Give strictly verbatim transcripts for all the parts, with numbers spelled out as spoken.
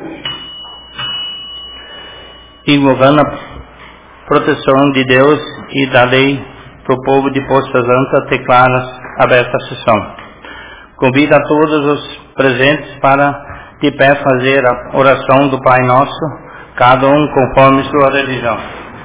Invocando a proteção de Deus e da lei para o povo de Poça Santa, declara aberta a sessão. Convido a todos os presentes para de pé fazer a oração do Pai Nosso, cada um conforme sua religião.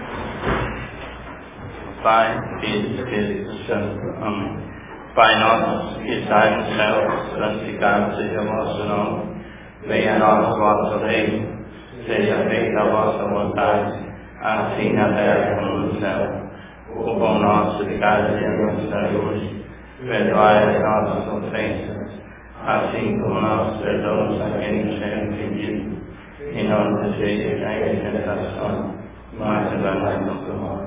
Pai, Filho e Espírito Santo. Amém. Pai nosso, que estais no céu, santificado seja o vosso nome. Venha a nós o vosso reino. Seja feita a vossa vontade, assim na terra como no céu. O pão nosso de cada dia nos dai hoje. Perdoai as nossas ofensas, assim como nós perdoamos a quem nos tem ofendido. E não nos deixeis cair em tentação, mas livrai-nos do mal.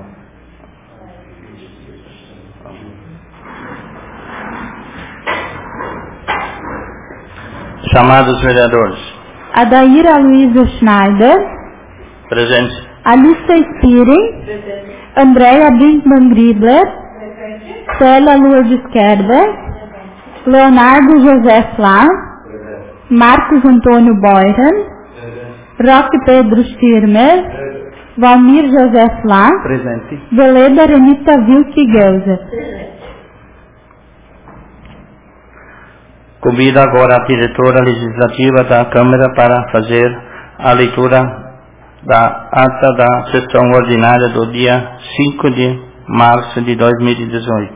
Chamados vereadores. Adair Aloysio Schneider. Presente. Alissa Spiring. Presente. Andréia Brinkmann Gribler. Presente. Célia Lourdes Kerber. Presente. Leonardo José Flá. Presente. Marcos Antônio Boyran. Presente. Roque Pedro Schirmer. Presente. Valmir José Flá. Presente. Veleda Renita Vilke Gelser. Presente. Convido agora a diretora legislativa da Câmara para fazer a leitura da ata da sessão ordinária do dia cinco de março de dois mil e dezoito.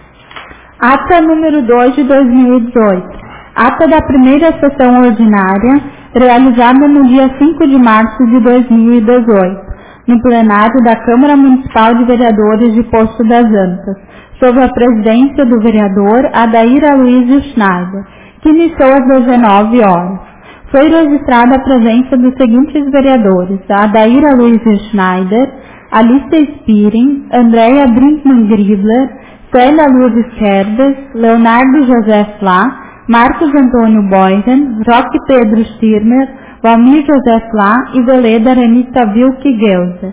Ata número dois de dois mil e dezoito. Ata da primeira sessão ordinária, realizada no dia cinco de março de dois mil e dezoito, no plenário da Câmara Municipal de Vereadores de Poço das Antas, sob a presidência do vereador Adair Aloysio Schneider, que iniciou às dezenove horas. Foi registrada a presença dos seguintes vereadores: Adair Aloysio Schneider, Alissa Spiring, Andréia Brinkmann Gribler, Célia Lourdes Kerber, Leonardo José Flá, Marcos Antônio Boyran, Roque Pedro Schirmer, Valmir José Flá e Veleda Renita Vilke Gelser.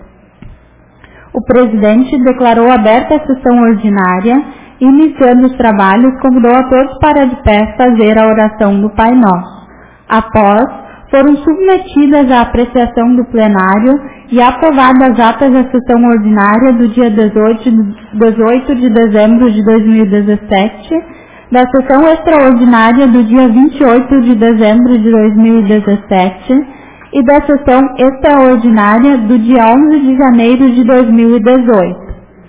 O presidente declarou aberta a sessão ordinária. Iniciando os trabalhos, convidou a todos para de pé fazer a oração do Pai Nosso. Após, foram submetidas à apreciação do plenário e aprovadas as atas da sessão ordinária do dia dezoito de dezembro de dois mil e dezessete, da sessão extraordinária do dia vinte e oito de dezembro de dois mil e dezessete e da sessão extraordinária do dia onze de janeiro de dois mil e dezoito.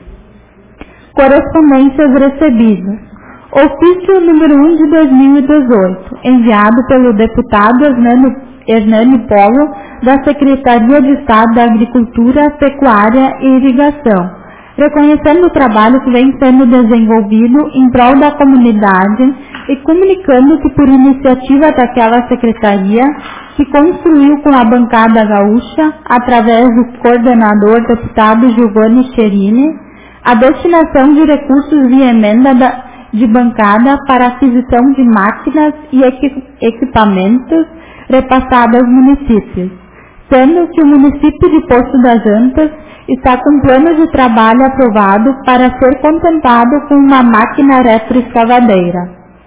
Correspondências recebidas. Ofício número um de dois mil e dezoito, enviado pelo deputado Hernani, Hernani Polo, da Secretaria de Estado da Agricultura, Pecuária e Irrigação, reconhecendo o trabalho que vem sendo desenvolvido em prol da comunidade e comunicando que, por iniciativa daquela secretaria, que construiu com a bancada gaúcha, através do coordenador deputado Giovanni Cherini, a destinação de recursos via emenda da, de bancada para aquisição de máquinas e equipamentos repassados aos municípios, sendo que o município de Poço das Antas está com plano de trabalho aprovado para ser contemplado com uma máquina retroescavadeira.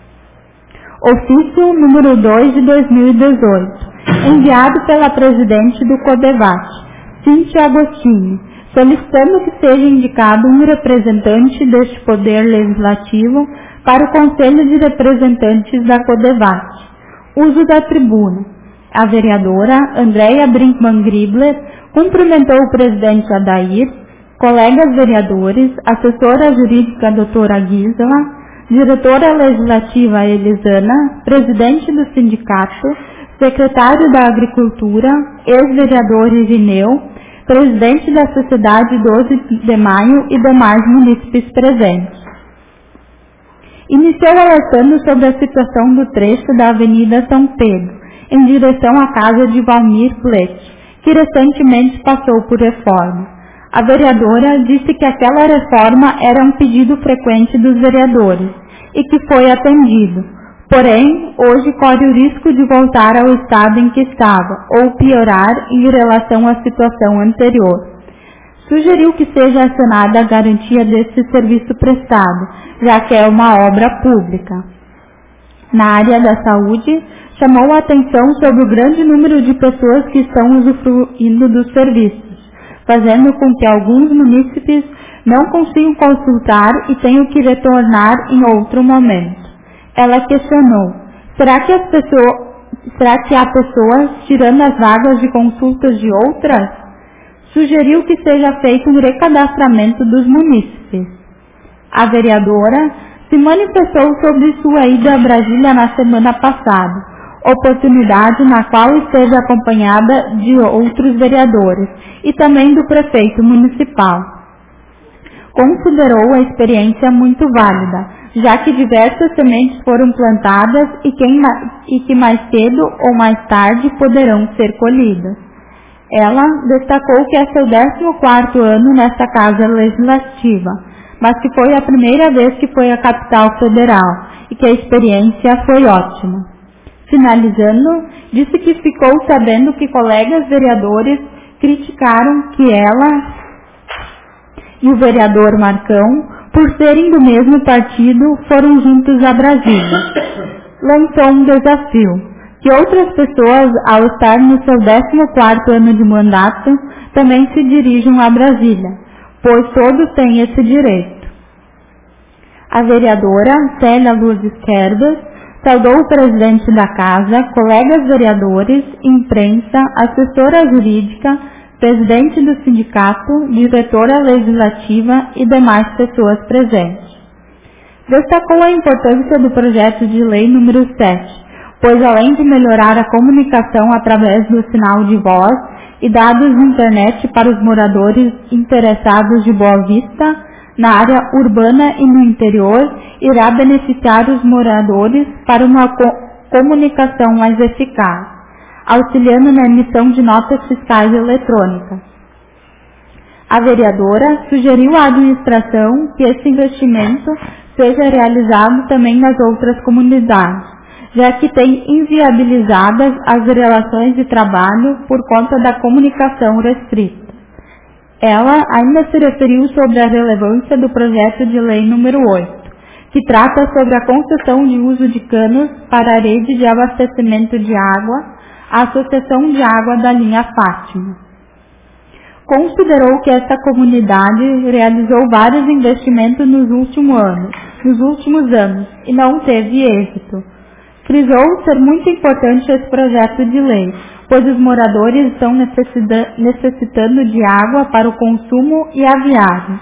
Ofício número dois de dois mil e dezoito, enviado pela presidente do CODEVAT, Cíntia Agostini, solicitando que seja indicado um representante deste Poder Legislativo para o Conselho de Representantes da CODEVAT. Uso da tribuna. A vereadora Andréia Brinkmann Gribler cumprimentou o presidente Adair, colegas vereadores, assessora jurídica doutora Gisela, diretora legislativa Elisana, presidente do sindicato, secretário da Agricultura, ex-vereador Irineu, presidente da Sociedade doze de maio e demais munícipes presentes. Iniciou alertando sobre a situação do trecho da Avenida São Pedro, em direção à casa de Valmir Plete, que recentemente passou por reforma. A vereadora disse que aquela reforma era um pedido frequente dos vereadores e que foi atendido. Porém, hoje corre o risco de voltar ao estado em que estava, ou piorar em relação à situação anterior. Sugeriu que seja acionada a garantia desse serviço prestado, já que é uma obra pública. Na área da saúde, chamou a atenção sobre o grande número de pessoas que estão usufruindo dos serviços, fazendo com que alguns munícipes não consigam consultar e tenham que retornar em outro momento. Ela questionou: será que, as pessoas, será que há pessoas tirando as vagas de consultas de outras? Sugeriu que seja feito um recadastramento dos munícipes. A vereadora se manifestou sobre sua ida a Brasília na semana passada, oportunidade na qual esteve acompanhada de outros vereadores e também do prefeito municipal. Considerou a experiência muito válida, já que diversas sementes foram plantadas e, quem, e que mais cedo ou mais tarde poderão ser colhidas. Ela destacou que é seu décimo quarto ano nesta Casa Legislativa, mas que foi a primeira vez que foi à capital federal e que a experiência foi ótima. Finalizando, disse que ficou sabendo que colegas vereadores criticaram que ela e o vereador Marcão, por serem do mesmo partido, foram juntos a Brasília. Lançou um desafio, que outras pessoas, ao estar no seu décimo quarto ano de mandato, também se dirijam a Brasília, pois todos têm esse direito. A vereadora Célia Lourdes Kerber saudou o presidente da casa, colegas vereadores, imprensa, assessora jurídica, presidente do sindicato, diretora legislativa e demais pessoas presentes. Destacou a importância do projeto de lei número sete, pois além de melhorar a comunicação através do sinal de voz e dados de internet para os moradores interessados de Boa Vista, na área urbana e no interior, irá beneficiar os moradores para uma co- comunicação mais eficaz, auxiliando na emissão de notas fiscais eletrônicas. A vereadora sugeriu à administração que esse investimento seja realizado também nas outras comunidades, já que tem inviabilizadas as relações de trabalho por conta da comunicação restrita. Ela ainda se referiu sobre a relevância do projeto de lei número oito, que trata sobre a concessão de uso de canos para a rede de abastecimento de água, a Associação de Água da Linha Fátima. Considerou que esta comunidade realizou vários investimentos nos últimos anos, nos últimos anos e não teve êxito. Frisou ser muito importante esse projeto de lei, pois os moradores estão necessitando de água para o consumo e aviário.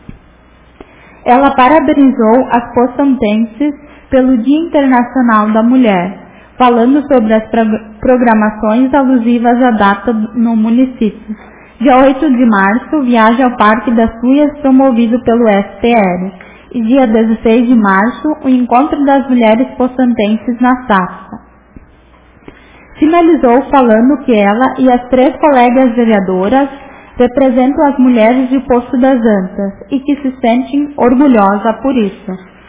Ela parabenizou as poçantenses pelo Dia Internacional da Mulher, falando sobre as programações alusivas à data no município. Dia oito de março, viagem ao Parque das Tuias promovido pelo S T L. E dia dezesseis de março, o Encontro das Mulheres Poçantenses na Safra. Finalizou falando que ela e as três colegas vereadoras representam as mulheres de Poço das Antas e que se sentem orgulhosas por isso.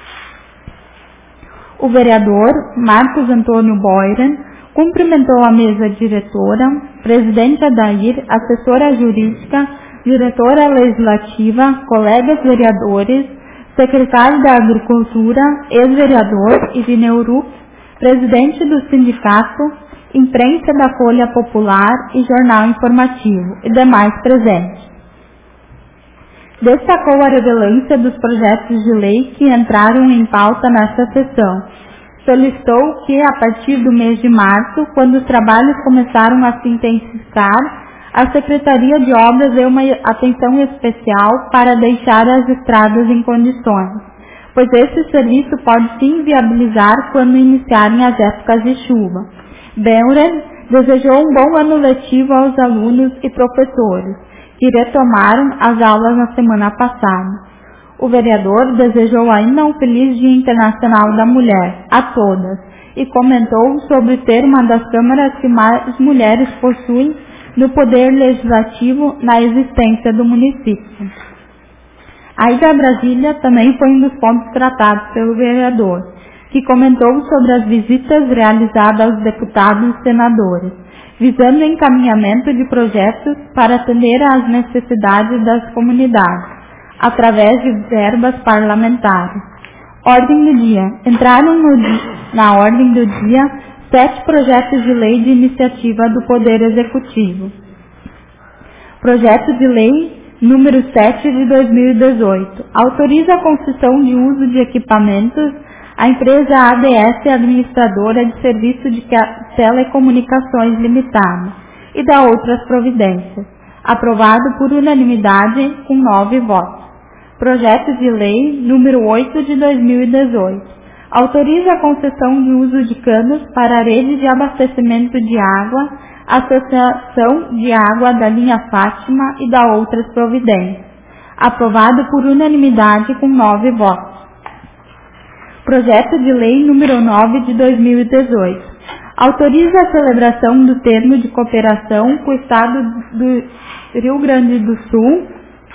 O vereador Marcos Antônio Boyren cumprimentou a mesa diretora, presidente Adair, assessora jurídica, diretora legislativa, colegas vereadores, secretário da Agricultura, ex-vereador Irineu Ruf, presidente do sindicato, imprensa da Folha Popular e jornal informativo e demais presentes. Destacou a relevância dos projetos de lei que entraram em pauta nesta sessão. Solicitou que, a partir do mês de março, quando os trabalhos começaram a se intensificar, a Secretaria de Obras dê uma atenção especial para deixar as estradas em condições, pois esse serviço pode se inviabilizar quando iniciarem as épocas de chuva. Beuren desejou um bom ano letivo aos alunos e professores, que retomaram as aulas na semana passada. O vereador desejou ainda um feliz Dia Internacional da Mulher a todas e comentou sobre ser uma das câmaras que mais mulheres possuem no poder legislativo na existência do município. A ida a Brasília também foi um dos pontos tratados pelo vereador, que comentou sobre as visitas realizadas aos deputados e senadores, visando o encaminhamento de projetos para atender às necessidades das comunidades, através de verbas parlamentares. Ordem do dia. Entraram no, na ordem do dia Sete projetos de lei de iniciativa do Poder Executivo. Projeto de Lei número sete de dois mil e dezoito. Autoriza a concessão de uso de equipamentos à empresa A D S Administradora de Serviço de Telecomunicações Limitada e dá outras providências. Aprovado por unanimidade com nove votos. Projeto de Lei número oito de dois mil e dezoito. Autoriza a concessão de uso de canos para a rede de abastecimento de água, Associação de Água da Linha Fátima e dá outras providências. Aprovado por unanimidade com nove votos. Projeto de Lei número nove de dois mil e dezoito. Autoriza a celebração do termo de cooperação com o Estado do Rio Grande do Sul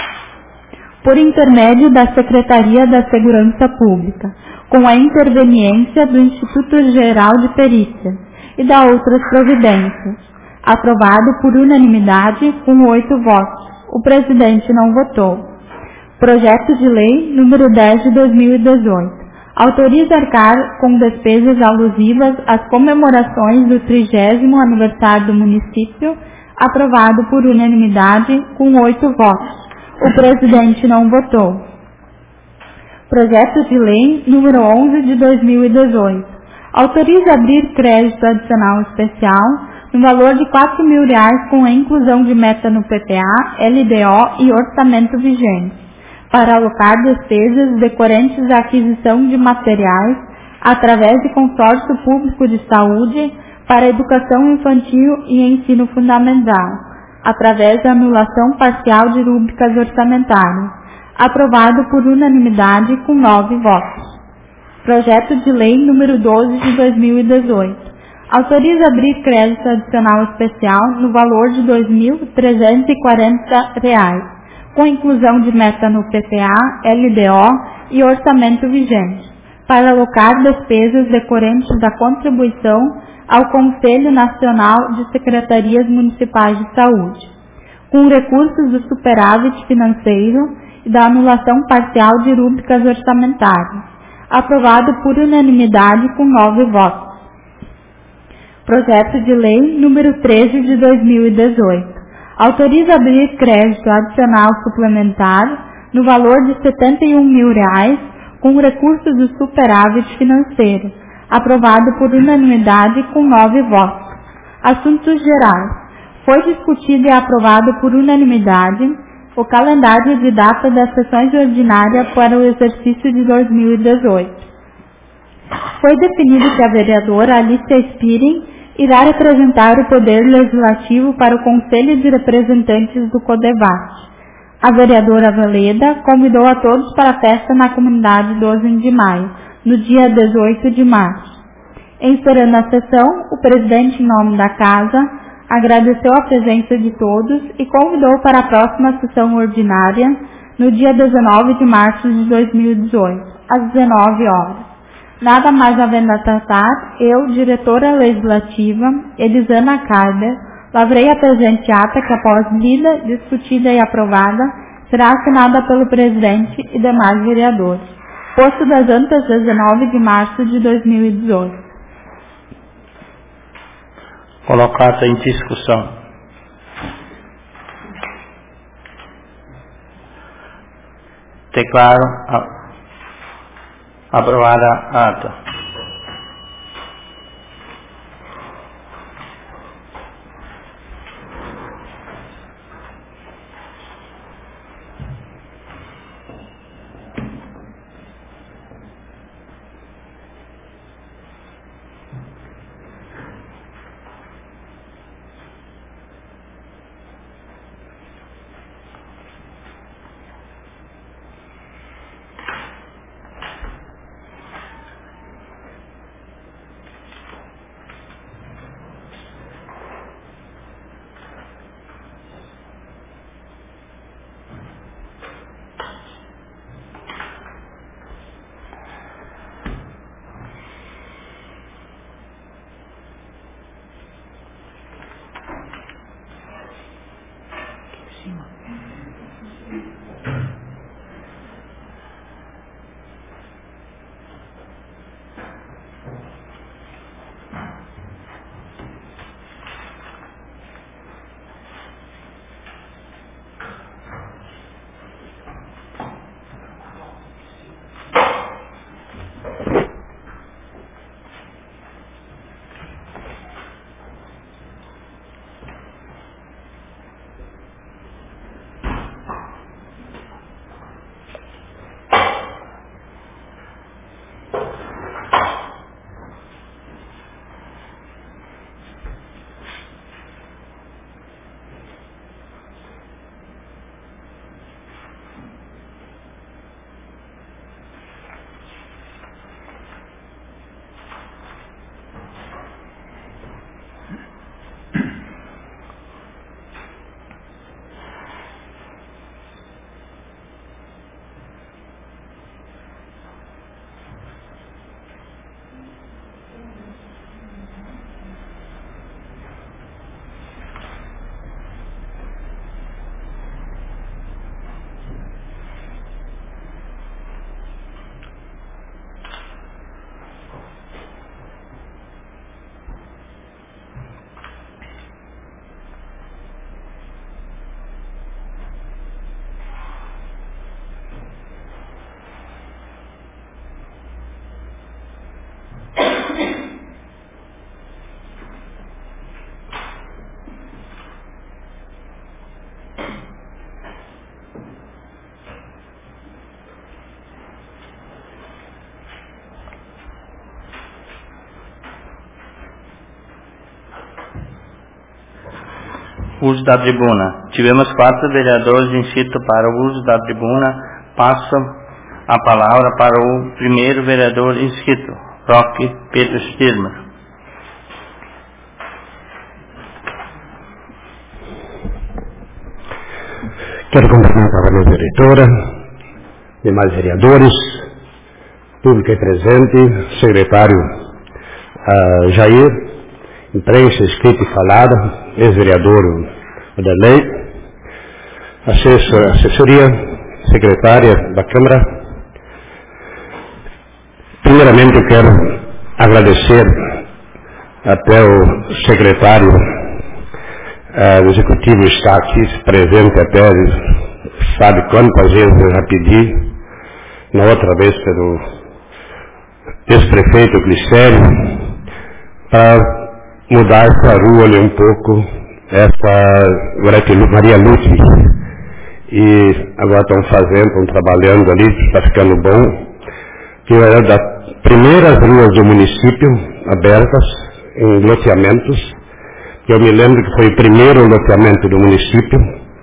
por intermédio da Secretaria da Segurança Pública, com a interveniência do Instituto Geral de Perícias e dá outras providências. Aprovado por unanimidade com oito votos. O presidente não votou. Projeto de Lei número dez de dois mil e dezoito. Autoriza arcar com despesas alusivas às comemorações do trigésimo aniversário do município, aprovado por unanimidade com oito votos. O presidente não votou. Projeto de Lei número onze de dois mil e dezoito. Autoriza abrir crédito adicional especial no valor de quatro mil reais com a inclusão de meta no P P A, L D O e orçamento vigente, para alocar despesas decorrentes à aquisição de materiais através de consórcio público de saúde para educação infantil e ensino fundamental, através da anulação parcial de rúbricas orçamentárias, aprovado por unanimidade com nove votos. Projeto de Lei número doze de dois mil e dezoito. Autoriza abrir crédito adicional especial no valor de dois mil trezentos e quarenta reais, com inclusão de meta no P P A, L D O e orçamento vigente, para alocar despesas decorrentes da contribuição ao Conselho Nacional de Secretarias Municipais de Saúde, com recursos do superávit financeiro e da anulação parcial de rúbricas orçamentárias, aprovado por unanimidade com nove votos. Projeto de Lei número treze de dois mil e dezoito. Autoriza abrir crédito adicional suplementar no valor de setenta e um mil reais com recursos do superávit financeiro, aprovado por unanimidade com nove votos. Assuntos gerais. Foi discutido e aprovado por unanimidade o calendário de data das sessões ordinárias para o exercício de dois mil e dezoito. Foi definido que a vereadora Alicia Spiring irá representar o Poder Legislativo para o Conselho de Representantes do CODEVAT. A vereadora Veleda convidou a todos para a festa na comunidade doze de maio, no dia dezoito de março. Encerrando a sessão, o presidente, em nome da Casa, agradeceu a presença de todos e convidou para a próxima sessão ordinária, no dia dezenove de março de dois mil e dezoito, às dezenove horas. Nada mais havendo a tratar, eu, diretora legislativa, Elisana Carder, lavrei a presente ata que, após lida, discutida e aprovada, será assinada pelo presidente e demais vereadores. Posto das antas, dezenove de março de dois mil e dezoito. Colocada em discussão. Declaro a aprovada a ata. uso da tribuna. Tivemos quatro vereadores inscritos para o uso da tribuna. Passo a palavra para o primeiro vereador inscrito, Roque Pedro Stirmer. Quero cumprimentar a minha diretora, demais vereadores, público aí presente, secretário uh, Jair, imprensa escrita e falada, ex-vereador Odelei, assessor, assessoria, secretária da Câmara. Primeiramente eu quero agradecer até o secretário uh, executivo está aqui presente, até sabe quantas vezes eu já pedi, na outra vez pelo ex-prefeito Glicério, para mudar essa rua ali um pouco, essa Maria Lúcia, e agora estão fazendo, estão trabalhando ali, está ficando bom, que é das primeiras ruas do município abertas em loteamentos. Eu me lembro que foi o primeiro loteamento do município,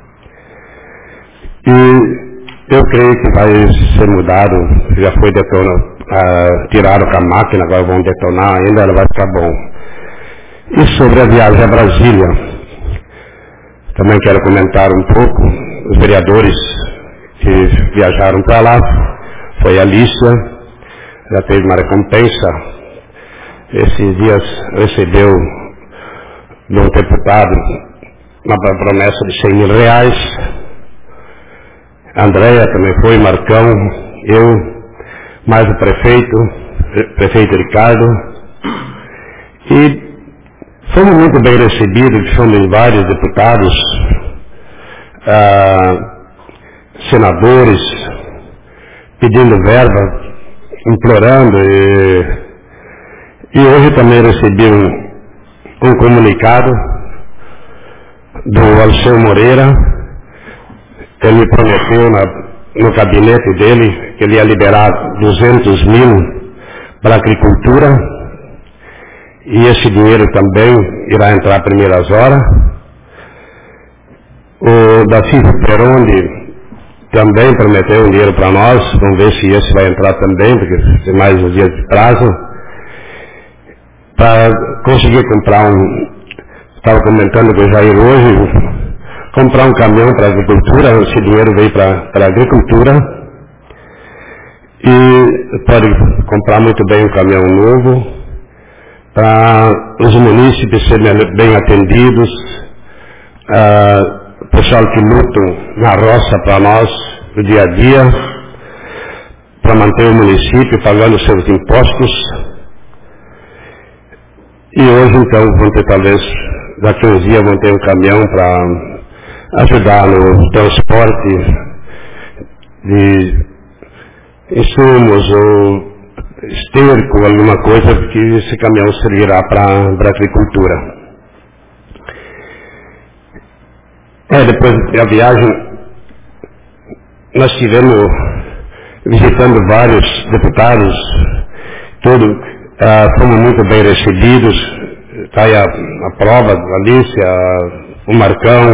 e eu creio que vai ser mudado, já foi detonado, uh, tiraram com a máquina, agora vão detonar ainda, ela vai ficar bom. E sobre a viagem a Brasília, também quero comentar um pouco, os vereadores que viajaram para lá, foi a Alicia, já teve uma recompensa, esses dias recebeu do deputado uma promessa de cem mil reais, a Andréia também foi, Marcão, eu, mais o prefeito, prefeito Ricardo, e fomos muito bem recebidos, fomos vários deputados, ah, senadores, pedindo verba, implorando, e, e hoje também recebi um, um comunicado do Alceu Moreira. Ele me prometeu na, no gabinete dele que ele ia liberar duzentos mil para a agricultura, e esse dinheiro também irá entrar a primeiras horas. O Dacílio Perondi também prometeu um dinheiro para nós, vamos ver se esse vai entrar também, porque tem mais uns dias de prazo, para conseguir comprar um, estava comentando com o Jair hoje, comprar um caminhão para a agricultura. Esse dinheiro veio para a agricultura, e pode comprar muito bem um caminhão novo, para os munícipes serem bem atendidos, uh, o pessoal que lutam na roça para nós, no dia a dia, para manter o município pagando seus impostos. E hoje, então, vão ter, talvez, daqui a uns dias, vão ter um caminhão para ajudar no transporte de insumos ou esterco, alguma coisa, porque esse caminhão servirá para a agricultura. É, depois da viagem, nós estivemos visitando vários deputados, tudo, ah, fomos muito bem recebidos. Está aí a, a prova, a Alicia, o Marcão,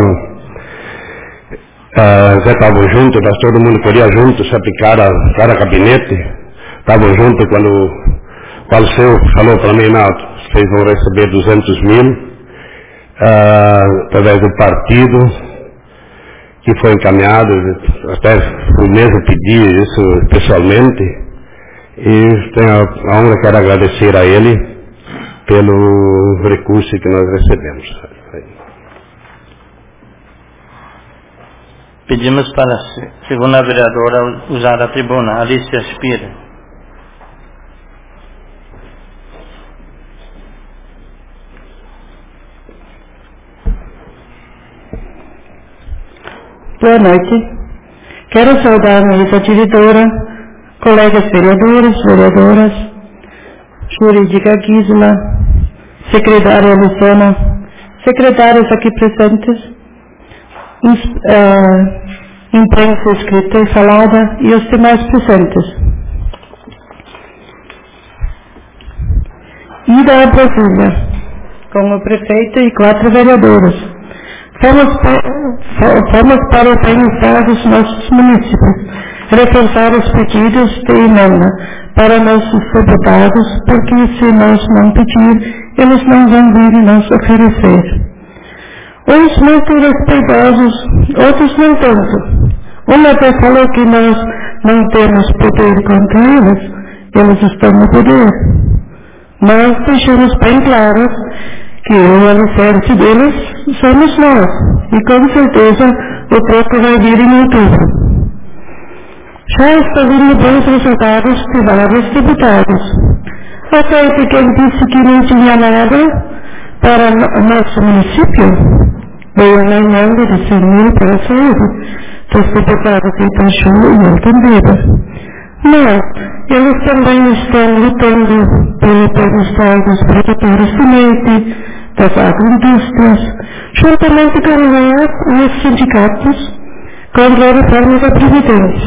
ah, já estavam juntos, nós todo mundo corria junto, sabe, cada, cada gabinete, estavam juntos quando o Alceu falou para mim, não, vocês vão receber duzentos mil, ah, através do partido, que foi encaminhado, até o mesmo pedir isso pessoalmente, e tenho a honra, quero agradecer a ele pelo recurso que nós recebemos. Pedimos para a segunda vereadora usar a tribuna, Alicia Spira. Boa noite. Quero saudar a mesa diretora, colegas vereadores, vereadoras, jurídica Gisela, secretária Luciana, secretários aqui presentes, os, uh, imprensa escrita e falada e os demais presentes. Ida a Brasília, com o prefeito e quatro vereadores. Fomos, fomos para organizar os nossos municípios, reforçar os pedidos de emenda para nossos deputados, porque se nós não pedir, eles não vão vir nos oferecer. Uns muito respeitosos, outros não tanto. Uma vez falou que nós não temos poder contra eles, eles estão no poder. Nós deixamos bem claro que o alicerce deles somos nós, e com certeza o troco vai vir em outubro. Já está vindo bons resultados de vários deputados. Até que quem disse que não tinha nada para o nosso município, veio uma emenda de cem mil para a saúde, dos deputados de Itachu e Altamira. Mas eles também estão lutando pelo bem-estar dos produtores de leite, das agroindústrias, juntamente com nós e os sindicatos, contra a reforma da Previdência.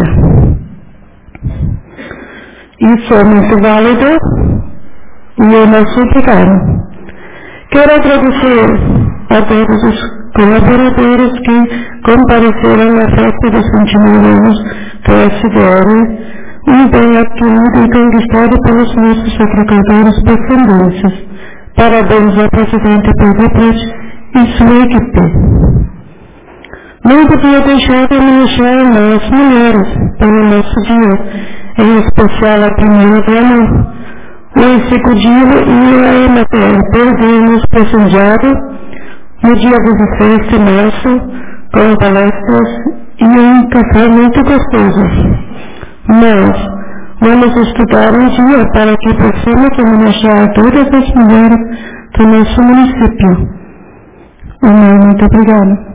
Isso é muito válido e eu não sou obrigado. Quero agradecer a todos os colaboradores que compareceram na festa dos vinte e nove anos do S D R, um bem adquirido e conquistado pelos nossos agricultores descendentes. Parabéns ao presidente Pedro Pérez e sua equipe. Não podia deixar de homenagear nós mulheres pelo nosso dia, em especial a primeira dama, o executivo e a M T L perdemos prestigiado no dia dezesseis de março com palestras e um café muito gostoso. Mas vamos estudar um dia para que possamos homenagear todas as mulheres do nosso município. Muito obrigada.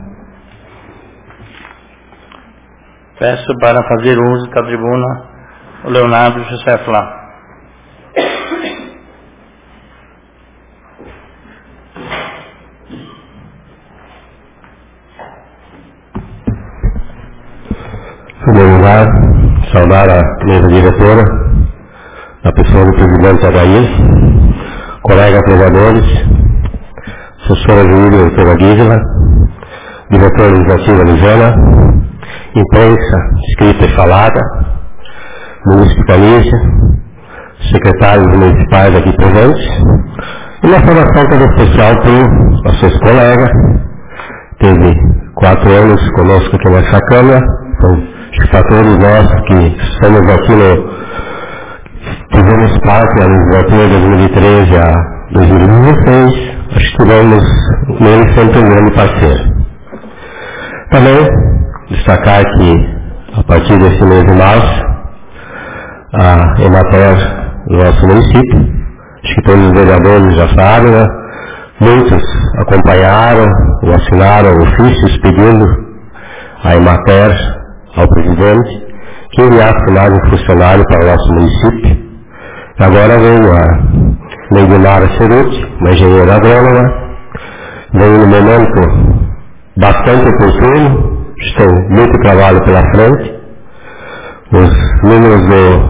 Peço para fazer uso da tribuna o Leonardo José Flá. Em primeiro lugar, saudar a mesa diretora, a pessoa do presidente Agaí, colegas vereadores, assessora jurídica doutora Guísela, diretora legislativa Lisana, imprensa, escrita e falada, municipalista, secretários municipais aqui presentes, e uma saudação toda especial para os seus colegas. Teve quatro anos conosco aqui nessa Câmara, então, para todos nós que estamos aqui no, fizemos parte da legislatura de dois mil e treze a dois mil e dezesseis, acho que tivemos nele sempre um grande parceiro. Também destacar que a partir desse mês de março, a Emater do nosso município, acho que todos os vereadores já sabem, né? Muitos acompanharam ou assinaram ofícios pedindo a Emater ao presidente que enviasse mais um funcionário para o nosso município. Agora veio a Leidinara Ceruti, uma engenheira agrônoma, veio no momento bastante oportuno, tem muito trabalho pela frente. Os números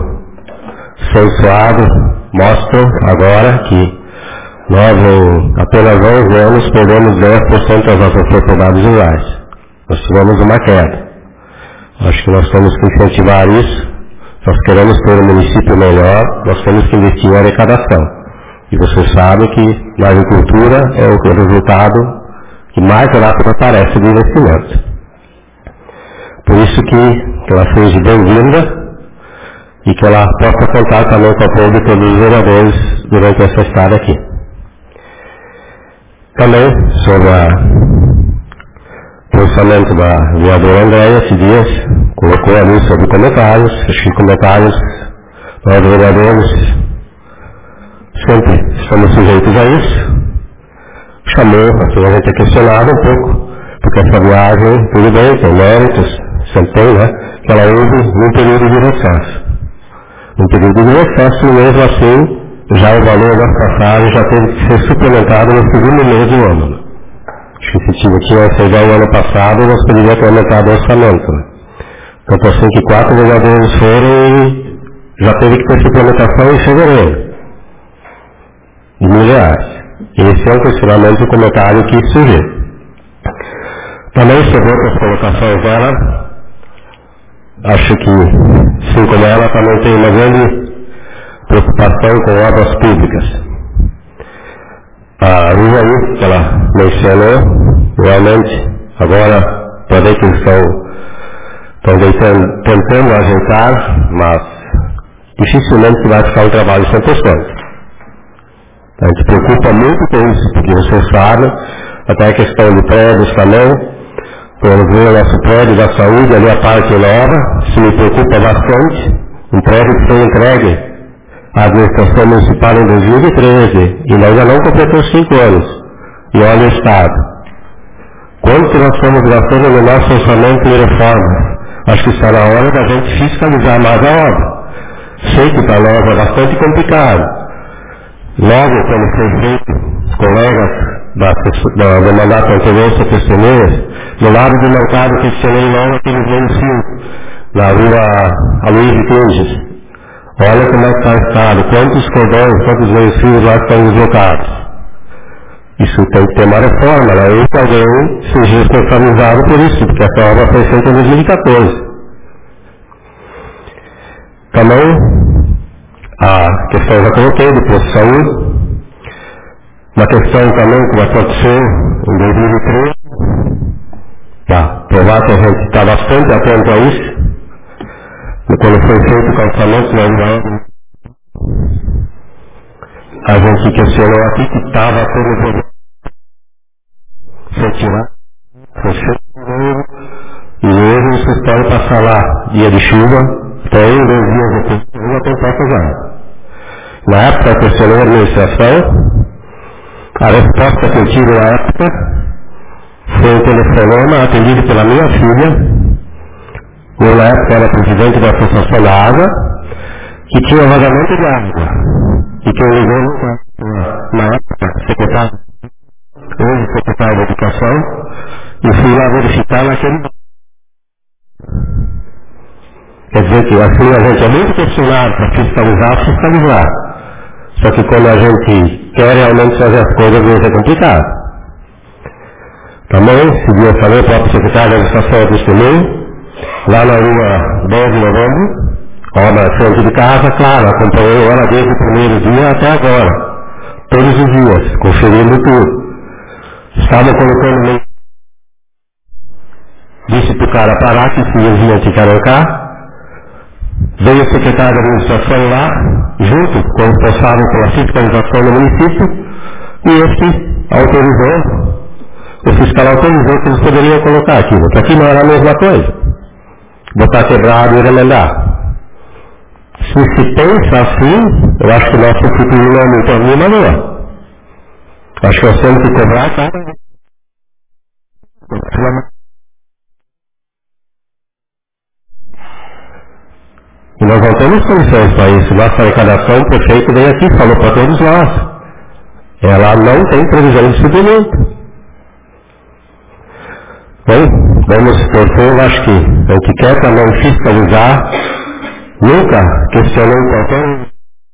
do censuado mostram agora que nós em apenas onze anos perdemos dez por cento das nossas propriedades rurais. Nós tivemos uma queda. Acho que nós temos que incentivar isso. Nós queremos ter um município melhor, nós temos que investir em arrecadação. E você sabe que na agricultura é o resultado que mais rápido aparece do investimento. Por isso que, que ela seja bem-vinda e que ela possa contar também com o apoio de todos os vereadores durante essa estada aqui. Também sobre o orçamento da vereadora Andréia, esses dias, colocou ali sobre comentários, acho que comentários nós vereadores sempre estamos sujeitos a isso. Chamou, assim, a gente é questionado um pouco, porque essa viagem, tudo bem, tem méritos, sempre tem, né? Que ela houve num período de recesso. Num período de recesso, mesmo assim, já o valor da passagem já teve que ser suplementado no segundo mês do ano. Acho que se tivesse já o ano passado, nós poderíamos ter aumentado o orçamento. Né? Tanto assim que quatro vereadores foram e já teve que ter suplementação em fevereiro. De mil reais. Esse é um questionamento e um comentário que surgiu. Também sobre outras colocações dela, acho que, assim como ela, também tem uma grande preocupação com obras públicas. A rua aí, que ela mencionou, realmente, agora pode que estão, estão tentando, tentando ajeitar, mas dificilmente vai ficar um trabalho cem por cento. A gente preocupa muito com isso, porque vocês sabem, até a questão de prédios também. Quando vê o nosso prédio da saúde, ali a parte nova, isso me preocupa bastante. Um prédio que foi entregue à administração municipal em dois mil e treze e ainda não completou cinco anos. E olha o estado. Quanto nós estamos gastando no nosso orçamento em reformas? Acho que está na hora da gente fiscalizar mais a obra. Sei que para nós é bastante complicado. Logo, como foi feito, os colegas da, da, do mandato anterior são testemunhas, no lado do mercado questionei logo aqueles vencidos, na rua Aloysio Cunges. Olha como é que está o estado, quantos cordões, quantos vencidos lá estão deslocados. Isso tem que ter uma reforma, né? E que alguém seja responsabilizado por isso, porque essa obra foi feita em dois mil e quatorze. Também, a questão eu já coloquei do posto de saúde, uma questão também que aconteceu em dois mil e treze, para provar que a gente está bastante atento a isso, quando foi feito o calçamento na rua, a gente questionou aqui que estava todo problema. Foi tirar, foi feito e hoje vocês podem passar lá, dia de chuva, até um, dois dias depois, eu vou tentar fazer. Na época eu questionei a administração, a resposta que eu tive na época foi um telefonema atendido pela minha filha, eu na época era presidente da Associação da Água, que tinha vazamento de água, e que eu liguei na época, secretário, hoje secretário da Educação, e fui lá verificar naquele. Quer dizer que assim a gente é muito questionado para fiscalizar, fiscalizar. Só que quando a gente quer realmente fazer as coisas, às vezes é complicado. Também, segui eu falei, o próprio secretário da Administração do Testemunho, lá na rua dez de novembro, obra frente de casa, claro, acompanhei ela desde o primeiro dia até agora, todos os dias, conferindo tudo. Estava colocando meio. Disse para o cara parar, que se eles vinham te carancar. Veio o secretário da administração lá, junto com o responsável pela fiscalização no município, e esse autorizou, o fiscal autorizou que eles poderiam colocar aquilo, que aqui não era a mesma coisa. Botar quebrado e remendar. Se se pensa assim, eu acho que o nosso futuro não é muito animador. Acho que nós temos que cobrar, tá? E nós não temos condições para isso. Nossa arrecadação, o prefeito veio aqui, falou para todos nós. Ela não tem previsão de suprimento. Bem, vamos por fim, acho que a gente quer também fiscalizar, nunca questionou qualquer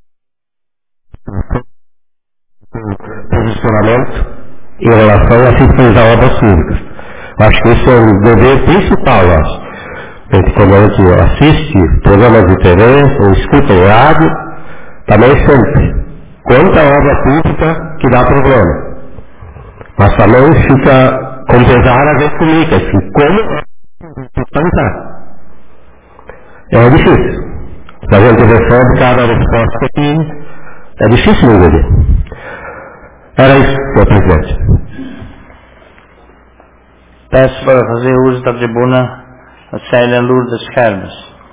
posicionamento em relação a fiscalizar obras públicas. Acho que isso é um dever principal nosso. A gente, quando a gente assiste programas de T V ou escuta em rádio, também sempre quanta obra pública que dá problema. Mas também fica com pesar a gente comunica, que como fiscalizar. É difícil. Se a gente recebe cada resposta aqui, é difícil entender. Era isso, senhor presidente. Peço para fazer uso da tribuna a Célia Lourdes Carmes.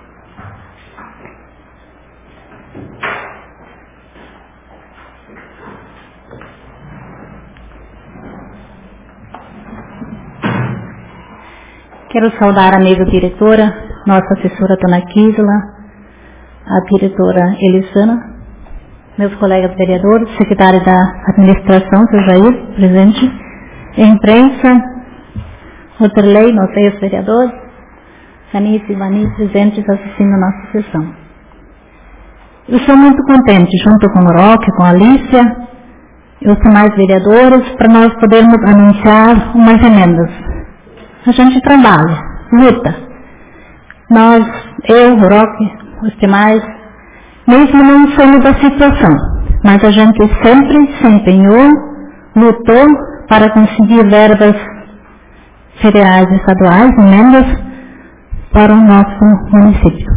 Quero saudar a mesa diretora, nossa assessora Dona Kisla, a diretora Elisana, meus colegas vereadores, secretário da administração, seu Jair, presente, imprensa, Roterley, nosso ex-vereador, Canice e Vani, presentes assistindo a nossa sessão. Eu sou muito contente, junto com o Roque, com a Alicia e os demais vereadores, para nós podermos anunciar umas emendas a gente trabalha, luta. Nós, eu, o Roque, os demais, mesmo não somos da situação, mas a gente sempre se empenhou, lutou para conseguir verbas federais e estaduais, emendas, para o nosso município.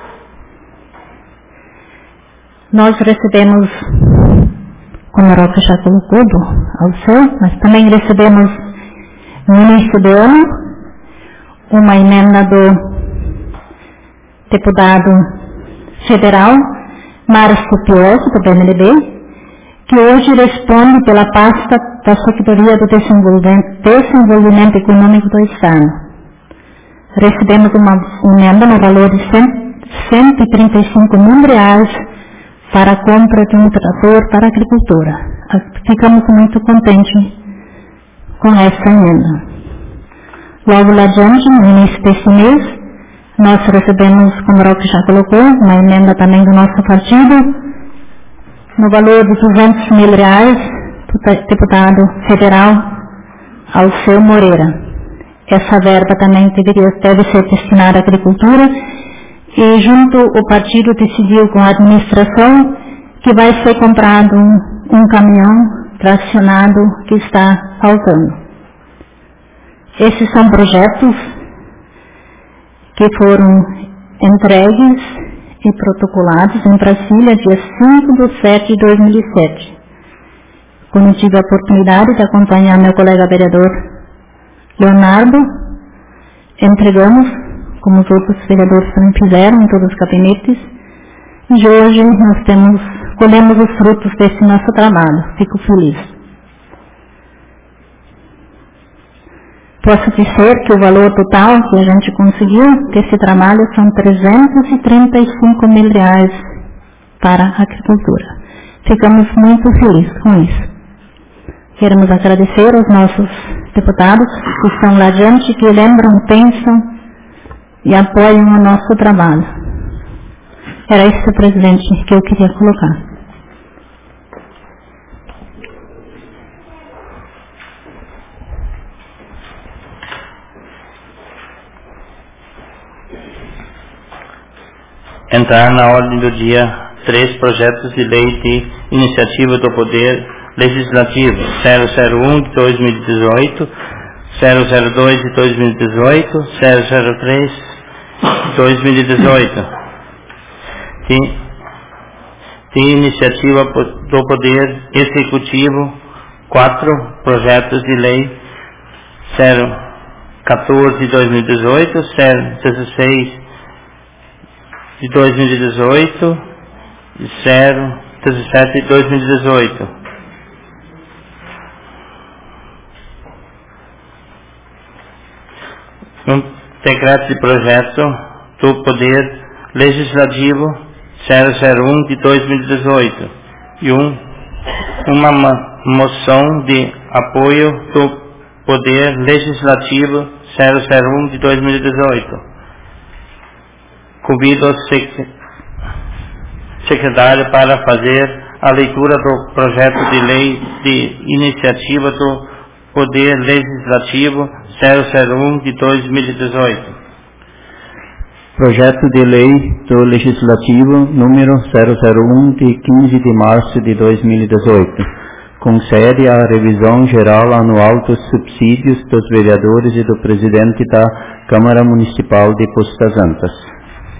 Nós recebemos, como a Roque já colocou, ao seu, mas também recebemos no início do ano uma emenda do deputado federal Márcio Pioso, do P M D B, que hoje responde pela pasta da Secretaria do Desenvolvimento, Desenvolvimento Econômico do Estado. Recebemos uma emenda no valor de cento e trinta e cinco mil reais para a compra de um trator para a agricultura. Ficamos muito contentes com essa emenda. Logo lá adiante, no início desse mês, nós recebemos, como o Roque já colocou, uma emenda também do nosso partido, no valor de duzentos mil reais, do deputado federal Alceu Moreira. Essa verba também deveria, deve ser destinada à agricultura, e junto o partido decidiu com a administração que vai ser comprado um, um caminhão tracionado que está faltando. Esses são projetos que foram entregues e protocolados em Brasília, dia cinco de setembro de dois mil e sete. Quando tive a oportunidade de acompanhar meu colega vereador Leonardo, entregamos, como os outros vereadores também fizeram em todos os gabinetes, e hoje nós temos, colhemos os frutos desse nosso trabalho. Fico feliz. Posso dizer que o valor total que a gente conseguiu desse trabalho são trezentos e trinta e cinco mil reais para a agricultura. Ficamos muito felizes com isso. Queremos agradecer aos nossos deputados que estão lá adiante, que lembram, pensam e apoiam o nosso trabalho. Era isso, presidente, que eu queria colocar. Entrar na ordem do dia três projetos de lei de iniciativa do Poder Legislativo: zero zero um de dois mil e dezoito, zero zero dois de dois mil e dezoito, zero zero três de dois mil e dezoito. De, de iniciativa do Poder Executivo, quatro projetos de lei: zero quatorze de dois mil e dezoito, zero dezesseis de dois mil e dezoito e zero dezessete de dois mil e dezoito. Um decreto de projeto do Poder Legislativo zero zero um de dois mil e dezoito e um, uma moção de apoio do Poder Legislativo zero zero um de dois mil e dezoito. Convido o secretário para fazer a leitura do projeto de lei de iniciativa do Poder Legislativo zero zero um de dois mil e dezoito. Projeto de lei do Legislativo número zero zero um de quinze de março de dois mil e dezoito. Concede a revisão geral anual dos subsídios dos vereadores e do presidente da Câmara Municipal de Poços das Antas.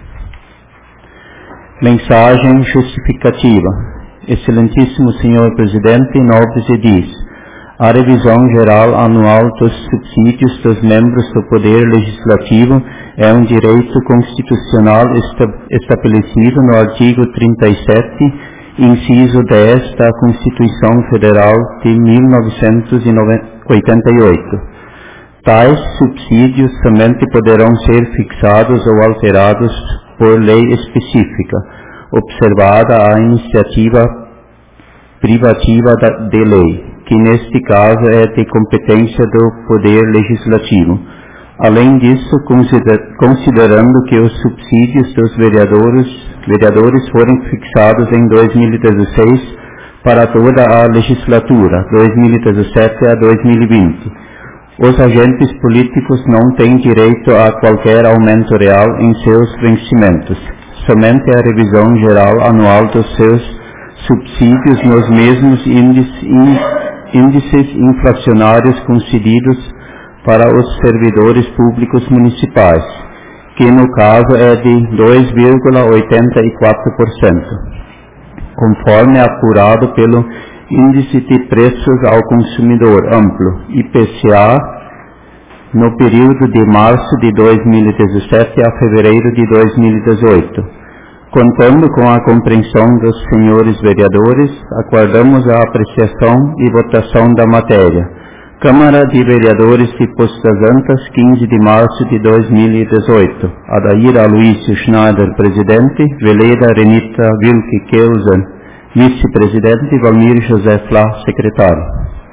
Mensagem justificativa. Excelentíssimo senhor Presidente, nobres edis, a revisão geral anual dos subsídios dos membros do Poder Legislativo é um direito constitucional estabelecido no artigo trinta e sete, inciso dez da Constituição Federal de mil novecentos e oitenta e oito. Tais subsídios somente poderão ser fixados ou alterados por lei específica, observada a iniciativa privativa de lei, que neste caso é de competência do Poder Legislativo. Além disso, considerando que os subsídios dos vereadores, vereadores foram fixados em dois mil e dezesseis para toda a legislatura, dois mil e dezessete a dois mil e vinte, Os agentes políticos não têm direito a qualquer aumento real em seus vencimentos. Somente a revisão geral anual dos seus subsídios nos mesmos índices inflacionários concedidos para os servidores públicos municipais, que no caso é de dois vírgula oitenta e quatro por cento, conforme apurado pelo Índice de Preços ao Consumidor Amplo, I P C A, no período de março de dois mil e dezessete a fevereiro de dois mil e dezoito. Contando com a compreensão dos senhores vereadores, aguardamos a apreciação e votação da matéria. Câmara de Vereadores de Poços das Antas, quinze de março de dois mil e dezoito. Adair Aloysio Schneider, presidente. Veleda Renita Wilke Kelsen, vice-presidente. Valmir José Flá, secretário.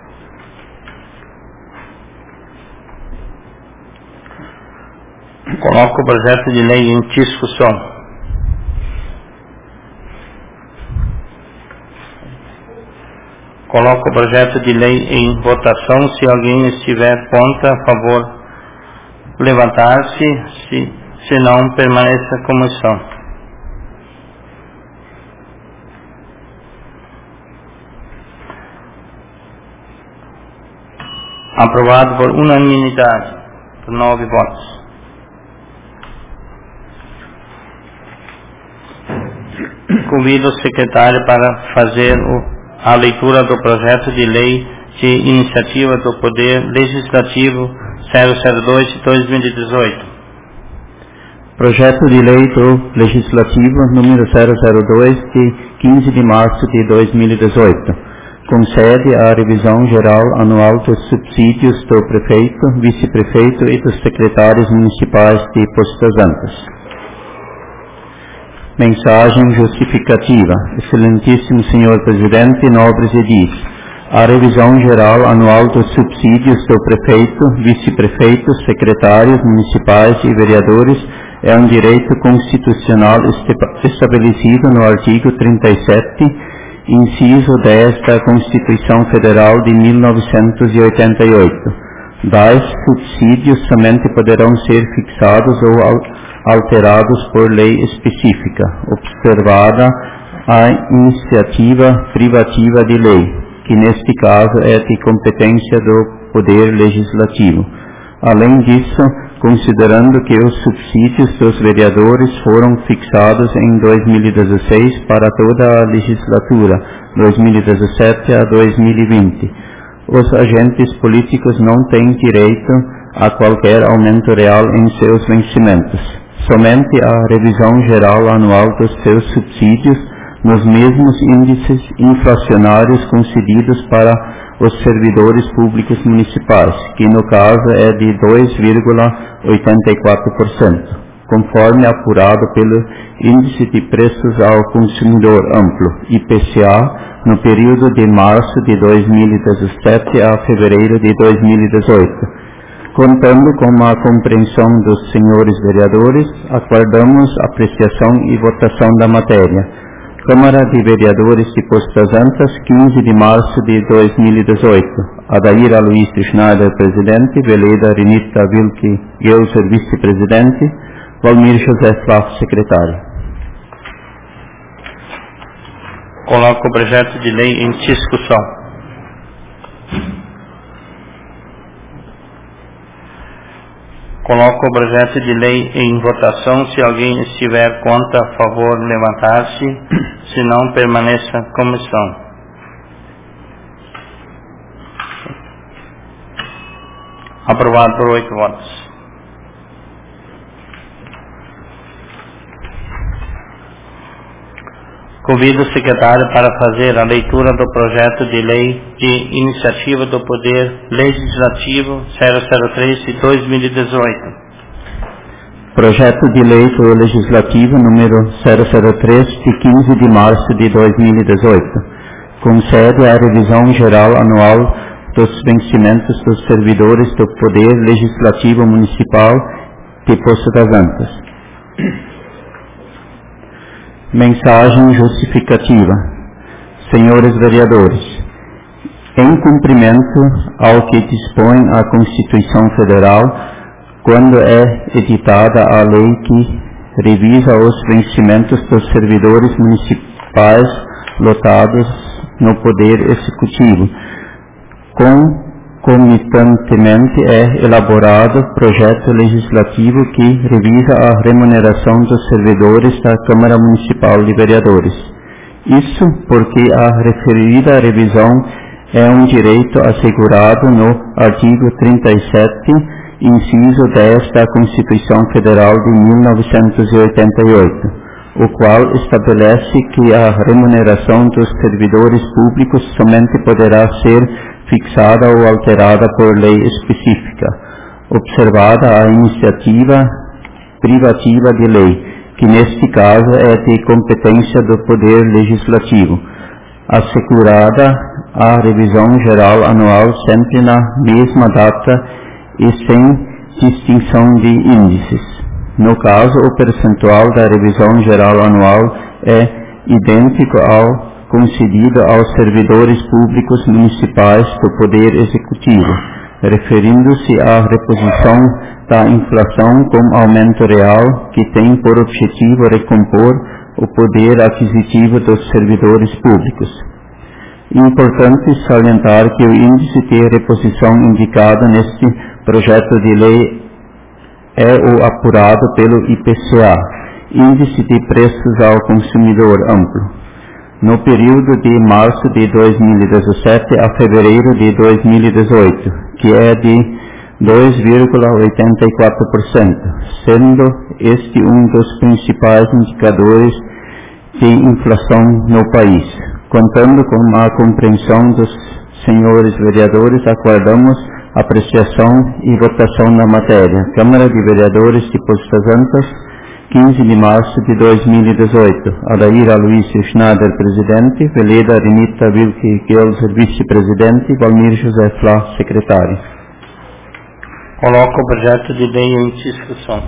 Coloco o projeto de lei em discussão. Coloco o projeto de lei em votação. Se alguém estiver contra, a favor, levantar-se. Se, se não, permaneça como estão. Aprovado por unanimidade, por nove votos. Convido o secretário para fazer o a leitura do projeto de lei de iniciativa do Poder Legislativo zero zero dois de dois mil e dezoito. Projeto de lei do Legislativo número zero zero dois de quinze de março de dois mil e dezoito. Concede a revisão geral anual dos subsídios do prefeito, vice-prefeito e dos secretários municipais de Poços das Antas. Mensagem justificativa. Excelentíssimo senhor Presidente, nobres edis. A revisão geral anual dos subsídios do prefeito, vice-prefeito, secretários municipais e vereadores é um direito constitucional estabelecido no artigo trinta e sete, inciso dez da Constituição Federal de mil novecentos e oitenta e oito. Tais subsídios somente poderão ser fixados ou alterados por lei específica, observada a iniciativa privativa de lei, que neste caso é de competência do Poder Legislativo. Além disso, considerando que os subsídios dos vereadores foram fixados em dois mil e dezesseis para toda a legislatura, dois mil e dezessete a dois mil e vinte, os agentes políticos não têm direito a qualquer aumento real em seus vencimentos. Somente a revisão geral anual dos seus subsídios nos mesmos índices inflacionários concedidos para os servidores públicos municipais, que no caso é de dois vírgula oitenta e quatro por cento, conforme apurado pelo Índice de Preços ao Consumidor Amplo, I P C A, no período de março de dois mil e dezessete a fevereiro de dois mil e dezoito. Contando com a compreensão dos senhores vereadores, aguardamos apreciação e votação da matéria. Câmara de Vereadores de Poços das Antas, quinze de março de dois mil e dezoito. Adair Aloysio Schneider, presidente. Veleda Renita Wilke Gelser, vice-presidente. Valmir José Flá, secretário. Coloco o projeto de lei em discussão. Coloco o projeto de lei em votação. Se alguém estiver contra, a favor, levantar-se. Se não, permaneça como estão. Aprovado por oito votos. Convido o secretário para fazer a leitura do projeto de lei de iniciativa do Poder Legislativo zero zero três de dois mil e dezoito. Projeto de lei do Legislativo número zero zero três de quinze de março de dois mil e dezoito. Concede a revisão geral anual dos vencimentos dos servidores do Poder Legislativo Municipal de Poços das Antas. Mensagem justificativa. Senhores vereadores, em cumprimento ao que dispõe a Constituição Federal, quando é editada a lei que revisa os vencimentos dos servidores municipais lotados no Poder Executivo. Concomitantemente é elaborado projeto legislativo que revisa a remuneração dos servidores da Câmara Municipal de Vereadores. Isso porque a referida revisão é um direito assegurado no artigo trinta e sete, inciso dez da Constituição Federal de mil novecentos e oitenta e oito, o qual estabelece que a remuneração dos servidores públicos somente poderá ser fixada ou alterada por lei específica, observada a iniciativa privativa de lei, que neste caso é de competência do Poder Legislativo, assegurada a revisão geral anual sempre na mesma data e sem distinção de índices. No caso, o percentual da revisão geral anual é idêntico ao concedido aos servidores públicos municipais do Poder Executivo, referindo-se à reposição da inflação com aumento real que tem por objetivo recompor o poder aquisitivo dos servidores públicos. Importante salientar que o índice de reposição indicado neste projeto de lei é o apurado pelo I P C A, Índice de Preços ao Consumidor Amplo, no período de março de dois mil e dezessete a fevereiro de dois mil e dezoito, que é de dois vírgula oitenta e quatro por cento, sendo este um dos principais indicadores de inflação no país. Contando com a compreensão dos senhores vereadores, aguardamos apreciação e votação na matéria. Câmara de Vereadores de Poços das Antas, quinze de março de dois mil e dezoito. Adair Aloysio Schneider, presidente. Veleda Renita Wilke Gelser, vice-presidente. Valmir José Flá, secretário. Coloco o projeto de lei em discussão.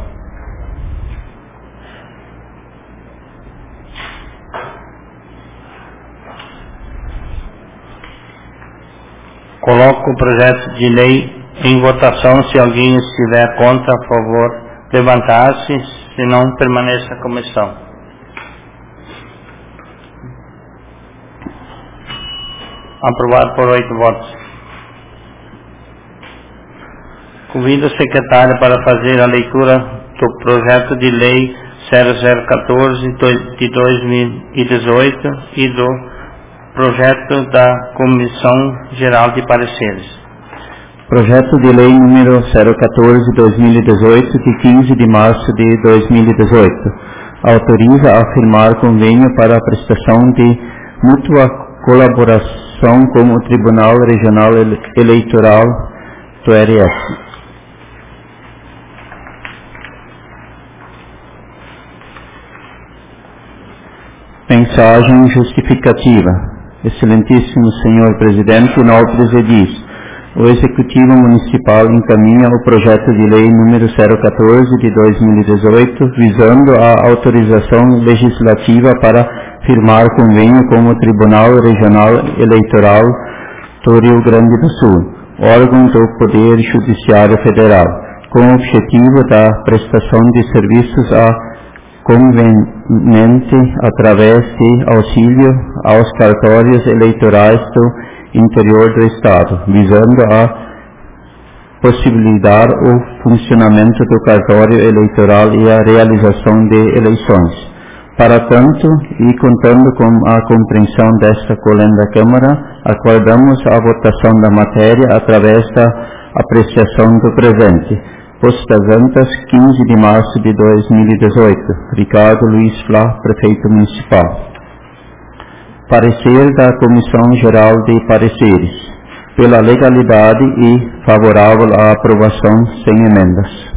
Coloco o projeto de lei em votação. Se alguém estiver contra, a favor, levantar-se. Se não, permaneça a comissão. Aprovado por oito votos. Convido o secretário para fazer a leitura do projeto de lei zero zero quatorze de dois mil e dezoito e do projeto da Comissão Geral de Pareceres. Projeto de lei número zero quatorze de dois mil e dezoito, de quinze de março de dois mil e dezoito. Autoriza a firmar convênio para a prestação de mútua colaboração com o Tribunal Regional Eleitoral do R S. Mensagem justificativa. Excelentíssimo Senhor Presidente, nobres edis, o Executivo Municipal encaminha o projeto de lei número zero quatorze de dois mil e dezoito, visando a autorização legislativa para firmar convênio com o Tribunal Regional Eleitoral do Rio Grande do Sul, órgão do Poder Judiciário Federal, com o objetivo da prestação de serviços a conveniente através de auxílio aos cartórios eleitorais do interior do Estado, visando a possibilitar o funcionamento do cartório eleitoral e a realização de eleições. Para tanto, e contando com a compreensão desta colenda Câmara, aguardamos a votação da matéria através da apreciação do presente. Poços das Antas, quinze de março de dois mil e dezoito. Ricardo Luiz Flá, Prefeito Municipal. Parecer da Comissão Geral de Pareceres, pela legalidade e favorável à aprovação sem emendas.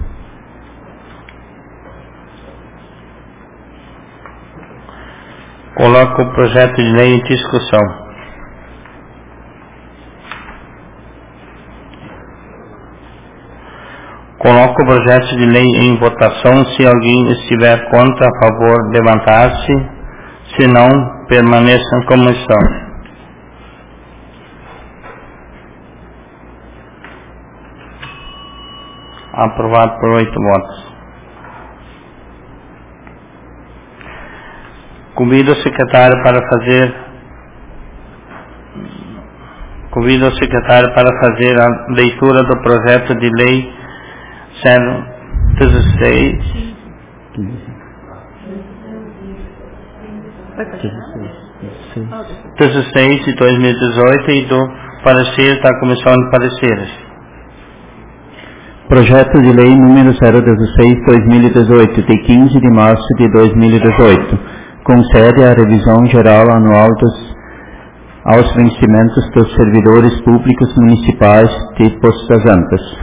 Coloco o projeto de lei em discussão. Coloco o projeto de lei em votação. Se alguém estiver contra, a favor, levantar-se. Se não, permaneça em comissão. Aprovado por oito votos. Convido o secretário para fazer convido o secretário para fazer a leitura do projeto de lei zero dezesseis dezesseis de dois mil e dezoito e do parecer da Comissão de Pareceres. Projeto de lei número zero dezesseis barra dois mil e dezoito, de quinze de março de dois mil e dezoito, concede a revisão geral anual dos, aos vencimentos dos servidores públicos municipais de Poços das Antas.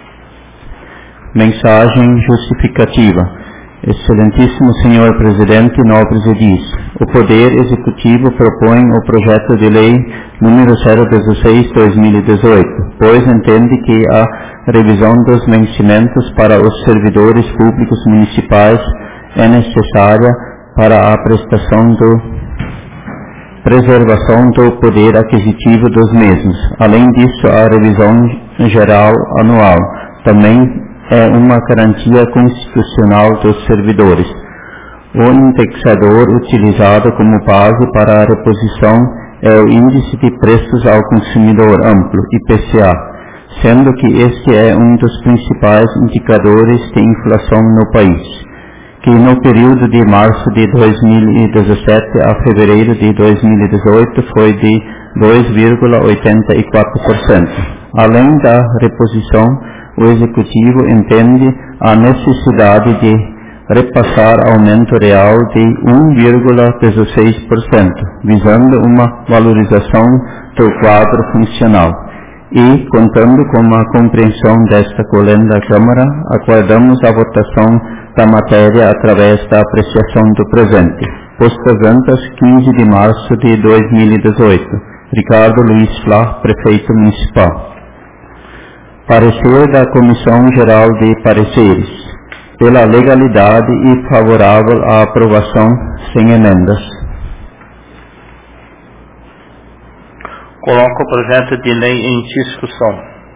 Mensagem justificativa. Excelentíssimo Senhor Presidente, nobres edis, o Poder Executivo propõe o projeto de lei número zero dezesseis barra dois mil e dezoito, pois entende que a revisão dos vencimentos para os servidores públicos municipais é necessária para a prestação do preservação do poder aquisitivo dos mesmos. Além disso, a revisão geral anual também é uma garantia constitucional dos servidores. O indexador utilizado como base para a reposição é o Índice de Preços ao Consumidor Amplo, I P C A, sendo que este é um dos principais indicadores de inflação no país, que no período de março de dois mil e dezessete a fevereiro de dois mil e dezoito foi de dois vírgula oitenta e quatro por cento. Além da reposição, o Executivo entende a necessidade de repassar aumento real de um vírgula dezesseis por cento, visando uma valorização do quadro funcional. E, contando com a compreensão desta colenda Câmara, aguardamos a votação da matéria através da apreciação do presente. Poços das Antas, quinze de março de dois mil e dezoito. Ricardo Luiz Flá, Prefeito Municipal. Parecer da Comissão Geral de Pareceres, pela legalidade e favorável à aprovação sem emendas. Coloco o projeto de lei em discussão.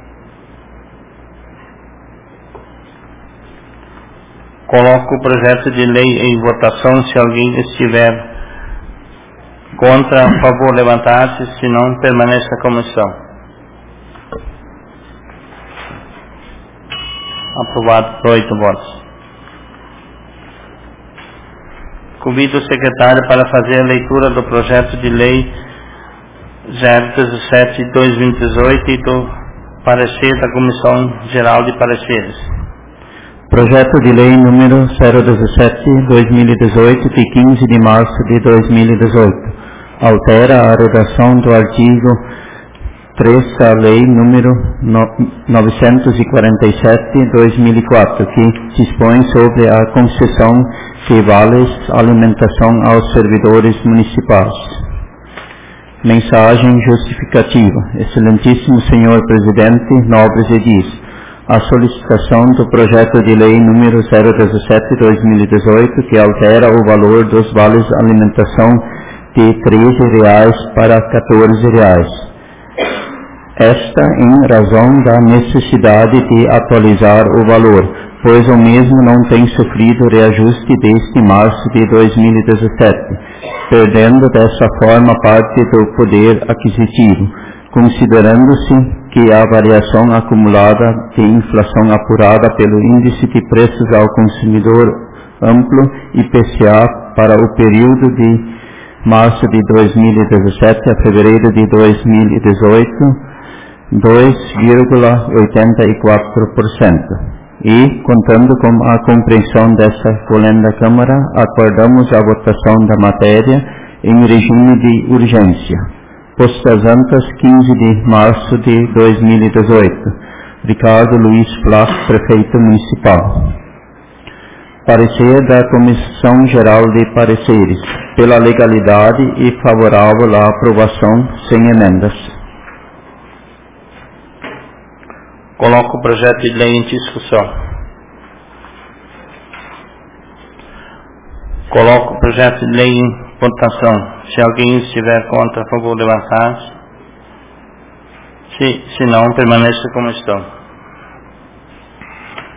Coloco o projeto de lei em votação. Se alguém estiver contra, a favor, levantar-se. Se não, permaneça a comissão. Aprovado por oito votos. Convido o secretário para fazer a leitura do projeto de lei zero dezessete de dois mil e dezoito e do parecer da Comissão Geral de Pareceres. Projeto de lei número zero dezessete barra dois mil e dezoito, de quinze de março de dois mil e dezoito. Altera a redação do artigo três da Lei número novecentos e quarenta e sete de dois mil e quatro, que dispõe sobre a concessão de vales alimentação aos servidores municipais. Mensagem justificativa. Excelentíssimo Senhor Presidente, nobres edis, a solicitação do projeto de lei número zero dezessete de dois mil e dezoito, que altera o valor dos vales alimentação de treze reais para quatorze reais. Esta em razão da necessidade de atualizar o valor, pois o mesmo não tem sofrido reajuste desde março de dois mil e dezessete, perdendo dessa forma parte do poder aquisitivo, considerando-se que a variação acumulada de inflação apurada pelo Índice de Preços ao Consumidor Amplo, I P C A, para o período de março de dois mil e dezessete a fevereiro de dois mil e dezoito, dois vírgula oitenta e quatro por cento. E, contando com a compreensão dessa colenda Câmara, acordamos a votação da matéria em regime de urgência. Poços das Antas, quinze de março de dois mil e dezoito. Ricardo Luiz Flá, Prefeito Municipal. Parecer da Comissão Geral de Pareceres, pela legalidade e favorável à aprovação sem emendas. Coloco o projeto de lei em discussão. Coloco o projeto de lei em votação. Se alguém estiver contra, a favor, levantar-se. Se, se não, permaneça como estão.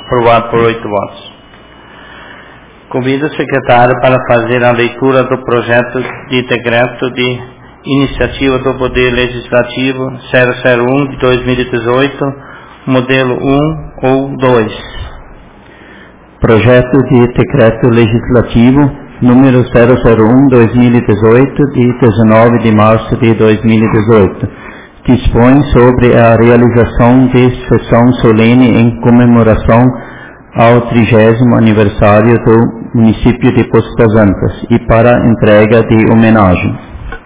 Aprovado por oito votos. Convido o secretário para fazer a leitura do projeto de decreto de iniciativa do Poder Legislativo zero zero um de dois mil e dezoito, modelo um ou dois. Projeto de decreto legislativo número zero zero um barra dois mil e dezoito, de dezenove de março de dois mil e dezoito. Dispõe sobre a realização de sessão solene em comemoração ao trigésimo aniversário do município de Poço das Antas e para entrega de homenagem.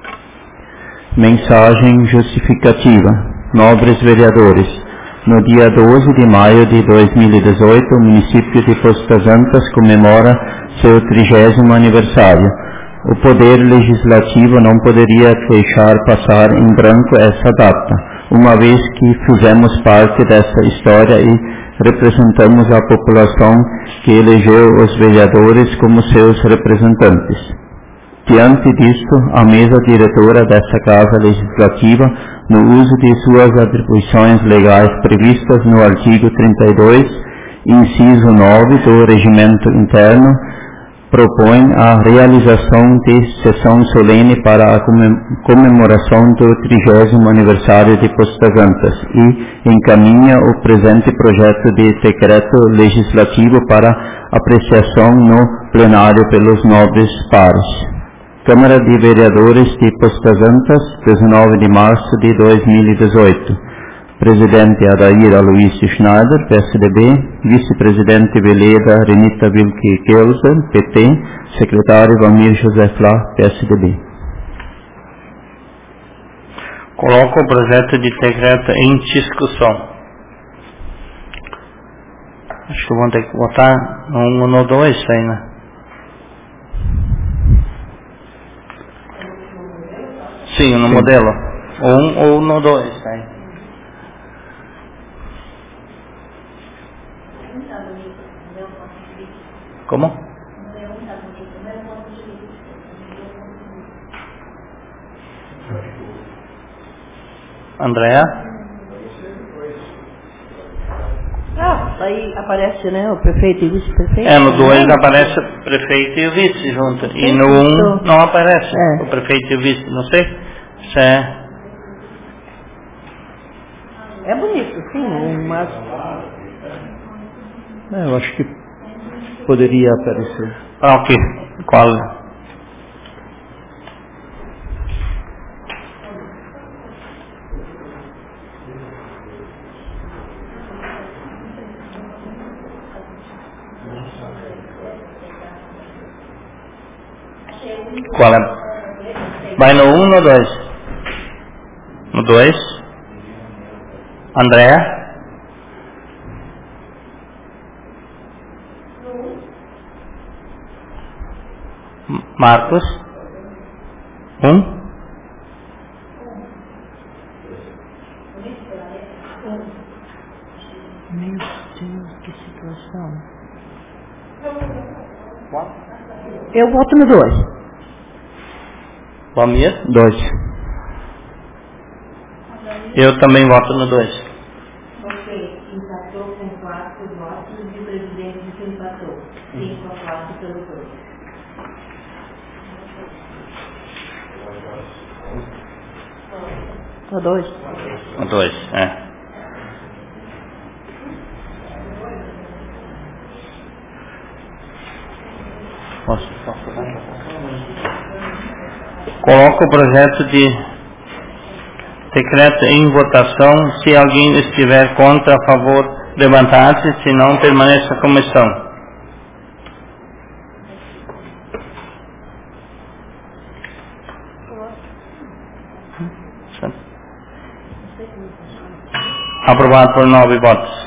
Mensagem justificativa. Nobres vereadores, no dia doze de maio de dois mil e dezoito, o município de Poço das Antas comemora seu trigésimo aniversário. O Poder Legislativo não poderia deixar passar em branco essa data, uma vez que fizemos parte dessa história e representamos a população que elegeu os vereadores como seus representantes. Diante disto, a mesa diretora dessa Casa Legislativa, no uso de suas atribuições legais previstas no artigo trinta e dois, inciso nove do Regimento Interno, propõe a realização de sessão solene para a comemoração do trigésimo aniversário de Poço das Antas e encaminha o presente projeto de decreto legislativo para apreciação no plenário pelos nobres pares. Câmara de Vereadores de Poço das Antas, dezenove de março de dois mil e dezoito. Presidente Adair Aloysio Schneider, P S D B, Vice-Presidente Veleda Renita Wilke Kelsen, P T, Secretário Valmir José Flá, P S D B. Coloco o projeto de decreto em discussão. Acho que vamos ter que votar no um ou no dois ainda. Sim, no Sim. modelo. Um ou no dois, aí. Como? Andréa? Ah, aí aparece, né, o prefeito e o vice-prefeito. É, no dois aparece o prefeito e o vice junto. E no um não aparece é. o prefeito e o vice. Não sei se é... É bonito, sim, mas... É, eu acho que poderia aparecer. Ah, ok. Qual? Qual é? Vai no um ou no dois? No dois? Andréa? Marcos? Um? Meu Deus, que situação. Eu voto no dois. Valmir? Dois. Eu também voto no dois. Você empatou com quatro votos e o presidente desempatou. Cinco a quatro pelo dois. No dois. No dois, é. Posso, posso dar? Coloco o projeto de decreto em votação. Se alguém estiver contra, a favor, levantar-se. Se não, permaneça a comissão. Aprovado por nove votos.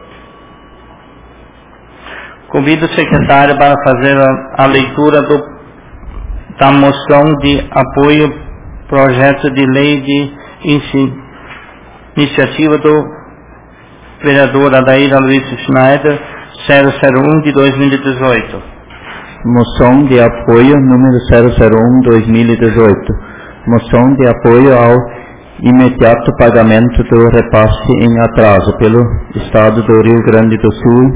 Convido o secretário para fazer a, a leitura do, da moção de apoio ao projeto de lei de inici, iniciativa do vereador Adair Aloysio Schneider, zero zero um de dois mil e dezoito. Moção de apoio número zero zero um de dois mil e dezoito. Moção de apoio ao imediato pagamento do repasse em atraso pelo Estado do Rio Grande do Sul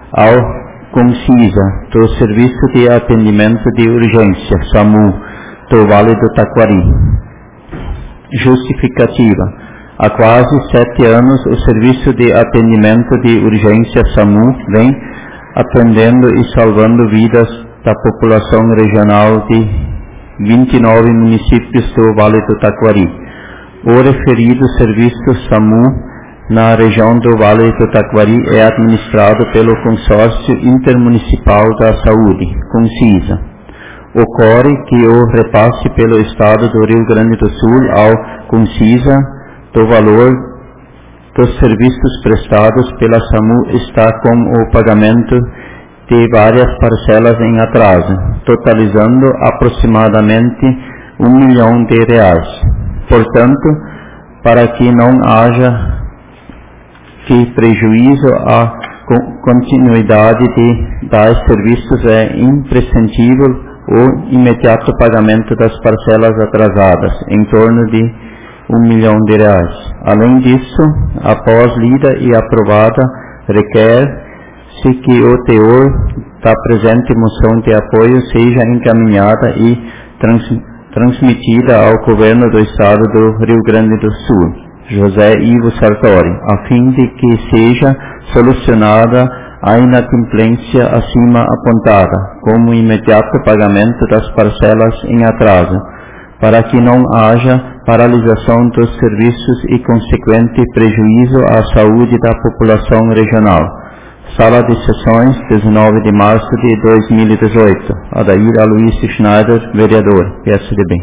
ao Concisa, do Serviço de Atendimento de Urgência, SAMU, do Vale do Taquari. Justificativa. Há quase sete anos, o Serviço de Atendimento de Urgência, SAMU, vem atendendo e salvando vidas da população regional de vinte e nove municípios do Vale do Taquari. O referido Serviço SAMU na região do Vale do Taquari é administrado pelo Consórcio Intermunicipal da Saúde, CONCISA. Ocorre que o repasse pelo Estado do Rio Grande do Sul ao CONCISA do valor dos serviços prestados pela SAMU está com o pagamento de várias parcelas em atraso, totalizando aproximadamente um milhão de reais. Portanto, para que não haja que prejuízo à continuidade de tais serviços, é imprescindível o imediato pagamento das parcelas atrasadas, em torno de um milhão de reais. Além disso, após lida e aprovada, requer-se que o teor da presente moção de apoio seja encaminhada e trans, transmitida ao Governo do Estado do Rio Grande do Sul, José Ivo Sartori, a fim de que seja solucionada a inadimplência acima apontada, como imediato pagamento das parcelas em atraso, para que não haja paralisação dos serviços e consequente prejuízo à saúde da população regional. Sala de Sessões, dezenove de março de dois mil e dezoito. Adair Aloysio Schneider, vereador, P S D B.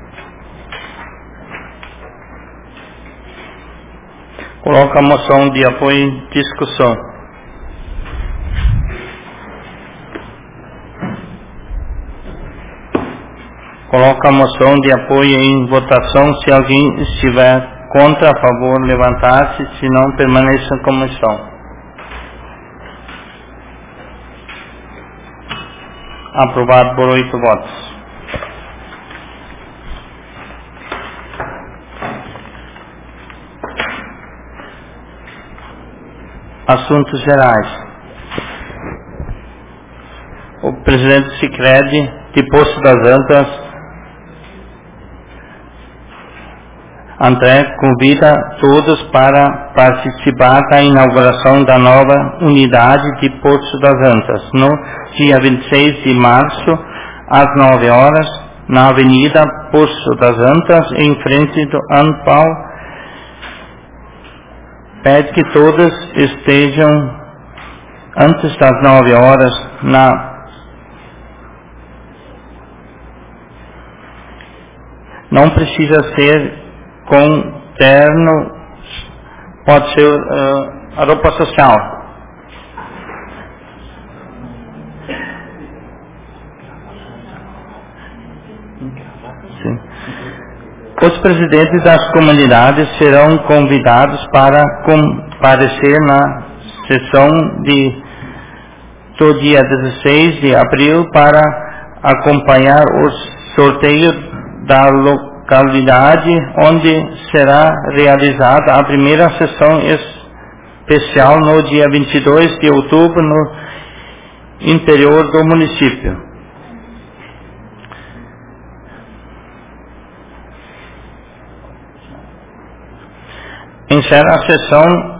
Coloca a moção de apoio em discussão. Coloca a moção de apoio em votação. Se alguém estiver contra, a favor, levantar-se. Se não, permaneça como estão. Aprovado por oito votos. Assuntos gerais. O presidente do Sicredi de Poço das Antas, André, convida todos para participar da inauguração da nova unidade de Poço das Antas, no dia vinte e seis de março, às nove horas, na Avenida Poço das Antas, em frente do Anpau. Pede que todos estejam antes das nove horas na... Não precisa ser com terno, pode ser uh, a roupa social. Sim. Os presidentes das comunidades serão convidados para comparecer na sessão de, do dia dezesseis de abril para acompanhar o sorteio da localidade onde será realizada a primeira sessão especial no dia vinte e dois de outubro no interior do município. Encerra a sessão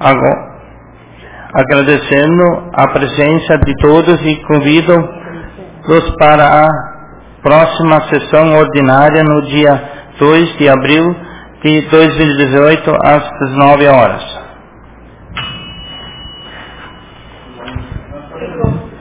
agradecendo a presença de todos e convido-los para a próxima sessão ordinária no dia dois de abril de dois mil e dezoito, às dezenove horas.